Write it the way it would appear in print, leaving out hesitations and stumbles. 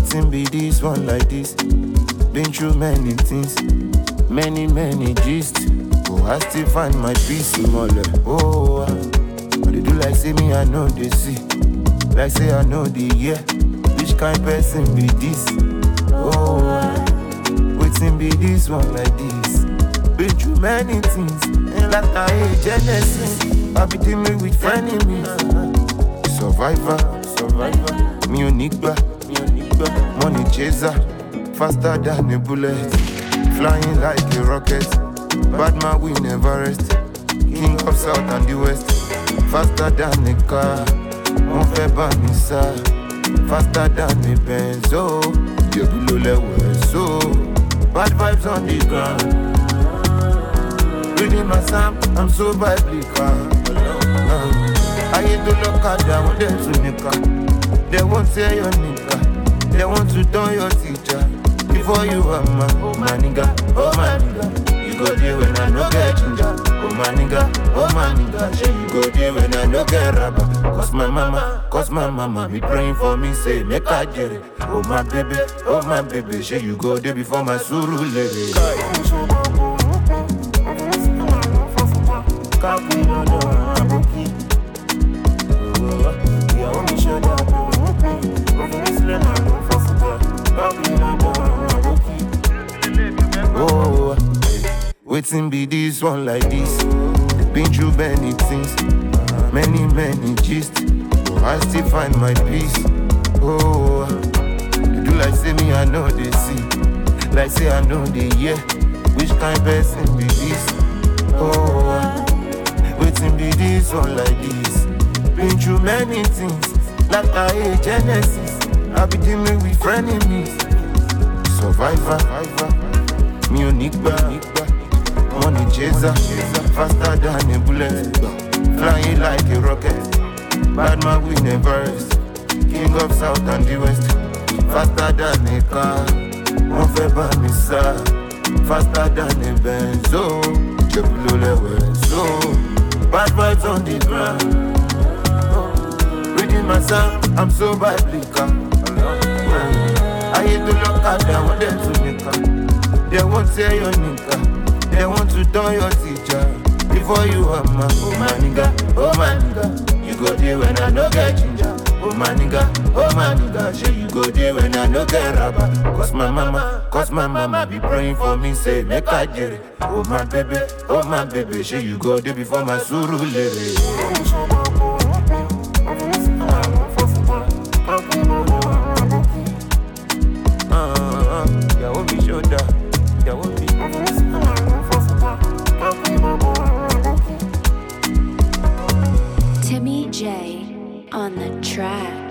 Waiting be this one like this. Been through many things, many gist. Oh, I still find my peace, mole. Oh, but they do like say me, I know they see. Like say I know the year. Which kind person be this? Oh, waiting be this one like this. Been through many things, and like I hate Genesis. I be dealing with frenemies. Survivor. Me Onigba. Money chaser. Faster than a bullet. Flying like a rocket. Bad man we never rest. King of South and the West. Faster than a car. Mon fait banissa. Faster than a benzo. You below level so. Bad vibes on the ground. Reading my psalm, I'm so biblical. I hate to look at them, want them to nigga. They won't say your nigga. They want to turn your teacher. Before you are oh my nigga. You go there when I no get ginger. Oh my nigga. Say you go there when I no get rubber. Cause my mama be praying for me, say make I get it. Oh my baby, say you go there before my suru lady. Oh, waiting be this one like this. Been through many things, many gist. Oh, I still find my peace. Oh, they do like say me, I know they see. Like say I know the year. Which kind person be this? Oh, waiting be this one like this. Been through many things, like I hate Genesis. I be dealing with frenemies. Survivor, me Onigba. Money chaser, faster than a bullet. Flying like a rocket. Bad man we never rest. King of South and the West. Faster than a car. Mon fait banissa. Faster than a benzo. You below level so. Bad vibes on the ground. Reading my psalm, I'm so biblical. I hate to look at them, want them to nigga. They won't say your nigga. They want to turn your teacher. Before you are oh my nigga. You go there when I no get ginger. Oh my nigga. Say you go there when I no get rubber. Cause my mama be praying for me, say make I get it. Oh my baby, say you go there before my suru lady. Timmy J on the track.